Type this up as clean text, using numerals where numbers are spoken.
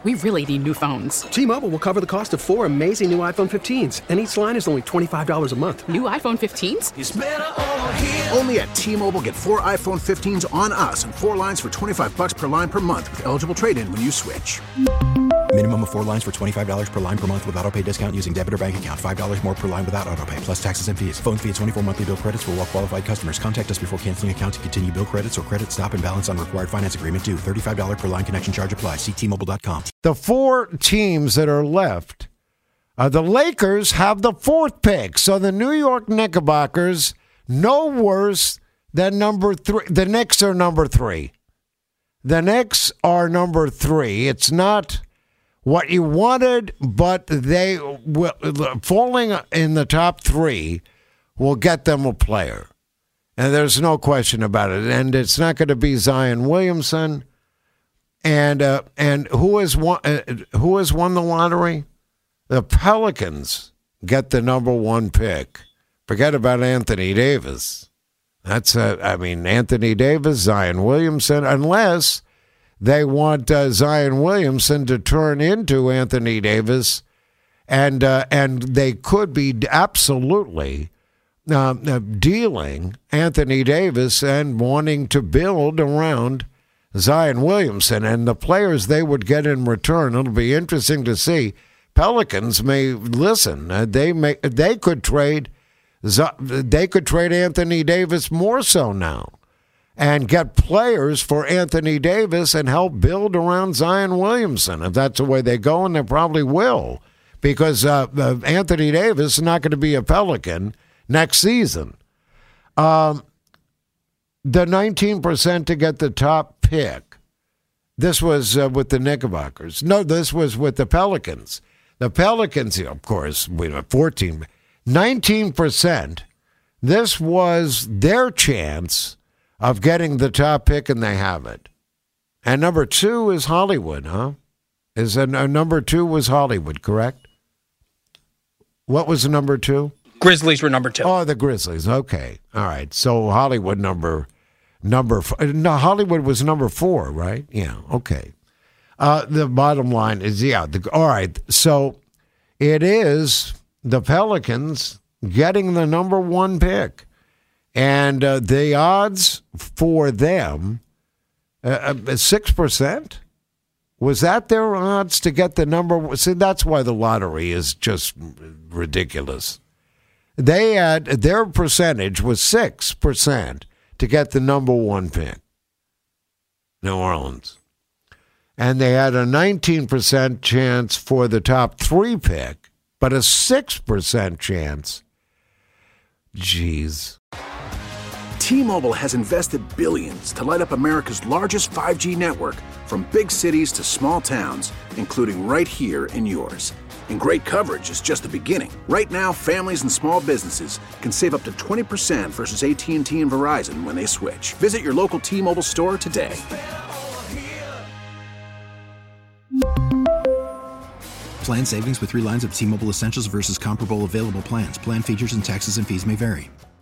We really need new phones. T-Mobile will cover the cost of 4 amazing new iPhone 15s, and each line is only $25 a month. New iPhone 15s? It's better over here. Only at T-Mobile, get 4 iPhone 15s on us and 4 lines for $25 per line per month with eligible trade-in when you switch. Minimum of 4 lines for $25 per line per month with autopay discount using debit or bank account. $5 more per line without autopay, plus taxes and fees. Phone fee at 24 monthly bill credits for well-qualified customers. Contact us before canceling account to continue bill credits or credit stop and balance on required finance agreement due. $35 per line connection charge applies. See T-Mobile.com. The 4 teams that are left, the Lakers have the 4th pick. So the New York Knickerbockers, no worse than number 3. The Knicks are number 3. The Knicks are number 3. It's not what you wanted, but they will, falling in the top 3 will get them a player. And there's no question about it. And it's not going to be Zion Williamson. And who has won the lottery? The Pelicans get the number 1 pick. Forget about Anthony Davis. That's Anthony Davis, Zion Williamson, unless they want Zion Williamson to turn into Anthony Davis, and they could be absolutely dealing Anthony Davis and wanting to build around Zion Williamson and the players they would get in return. It'll be interesting to see. Pelicans may listen. They could trade Anthony Davis more so now, and get players for Anthony Davis and help build around Zion Williamson. If that's the way they go, and they probably will, because Anthony Davis is not going to be a Pelican next season. The 19% to get the top pick, this was with the Knickerbockers. No, this was with the Pelicans. The Pelicans, of course, we have 14. 19%, this was their chance of getting the top pick, and they have it. And number 2 is Hollywood, huh? Number 2 was Hollywood, correct? What was the number 2? Grizzlies were number 2. Oh, the Grizzlies. Okay. All right. So Hollywood number Hollywood was number 4, right? Yeah. Okay. The bottom line is, all right. So it is the Pelicans getting the number 1 pick. And the odds for them, 6%? Was that their odds to get the number? See, that's why the lottery is just ridiculous. They had, their percentage was 6% to get the number 1 pick, New Orleans. And they had a 19% chance for the top 3 pick, but a 6% chance. Jeez. T-Mobile has invested billions to light up America's largest 5G network, from big cities to small towns, including right here in yours. And great coverage is just the beginning. Right now, families and small businesses can save up to 20% versus AT&T and Verizon when they switch. Visit your local T-Mobile store today. Plan savings with 3 lines of T-Mobile Essentials versus comparable available plans. Plan features and taxes and fees may vary.